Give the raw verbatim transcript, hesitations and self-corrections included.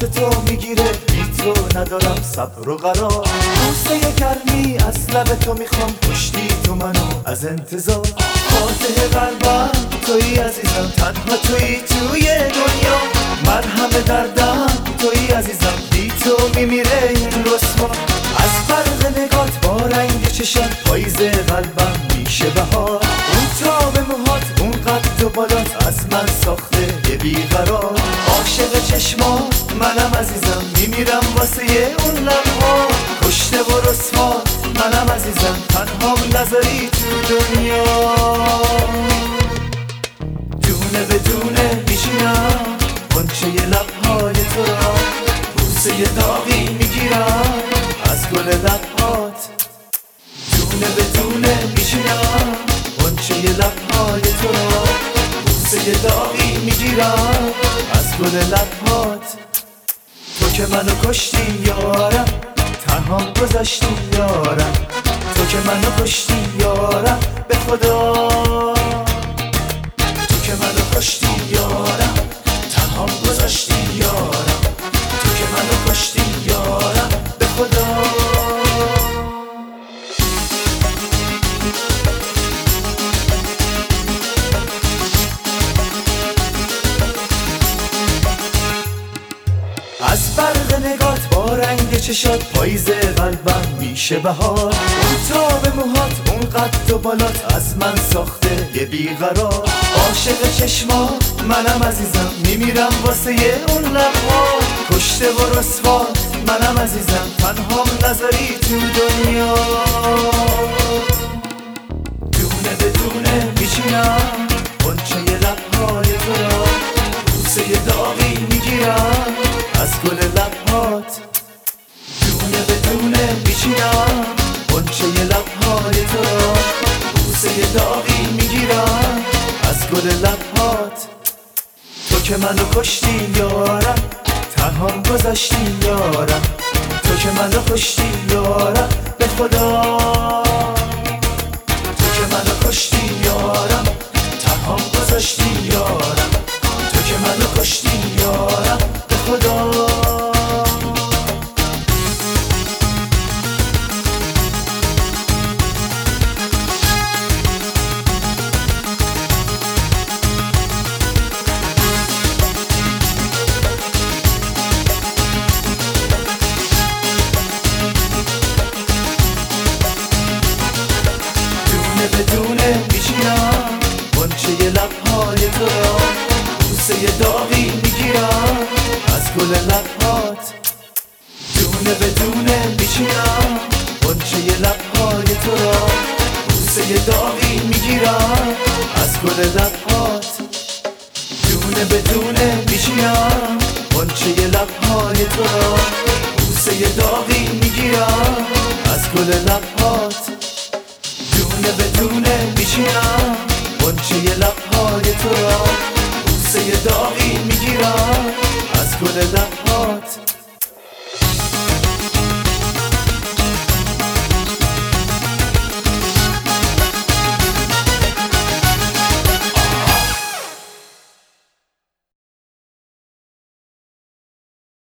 واسه تو میگیره، بی تو ندارم صبر و قرار. بوسه گرمی از لب تو میخوام، کشتی تو منو از انتظار. فاتح قلبم تویی عزیزم، تنها تویی توی دنیا. مرهم دردم تویی عزیزم، بی تو میمیره این رسوا. از فرق نگات با رنگ چشات، پاییز قلبم میشه بهار. اون تاب موهات، اون قد و بالات، از من ساخته یه بیقرار. عاشق چشمات منم عزیزم، میمیرم واسه اون لبها. کشته و رسوات منم عزیزم، تنهام نذاری تو دنیا. دونه به دونه میشینم غنچه لبهای تو را، بوسه داغی میگیرم از گل لبهات. دونه به دونه میشینم غنچه لبهای تو را، بوسه داغی میگیرم از گل لبهات. تو که منو کشتی یارم، تنها گذاشتی یارم. تو که منو کشتی یارم به خدا. تو که منو کشتی یارم، تنها گذاشتی یارم. تو که منو کشتی یارم به خدا. از برق نگات با رنگ چشات، پاییز قلبم میشه بهار. اون تاب موهات، اون قد و بالات، از من ساخته یه بیقرار. عاشق چشمات منم عزیزم، میمیرم واسه اون لبها. کشته و رسوات منم عزیزم، تنهام نذاری تو دنیا. دونه به دونه میچینم غنچه لبهای تو را، بوسه داغی میگیرم از گل لبهات. دونه به دونه میچینم غنچه لبهای تو را، بوسه داغی میگیرم از گل لبهات. تو که منو کشتی یارم، تنهام گذاشتی یارم. تو که منو کشتی یارم به خدا. تو که منو کشتی یارم، تنهام گذاشتی یارم. تو که منو کشتی یارم به خدا. دونه به دونه میچینم غنچه لبهای تو را، بوسه داغی میگیرم از گل لبهات. دونه به دونه میچینم غنچه لبهای تو را، بوسه داغی میگیرم از گل لبهات. دونه به دونه میچینم غنچه لبهای تو را، بوسه داغی میگیرم از گل لبهات. دونه به دونه میچینم غنچه لبهای تو را، بوسه داغی میگیرم از گل لبهات.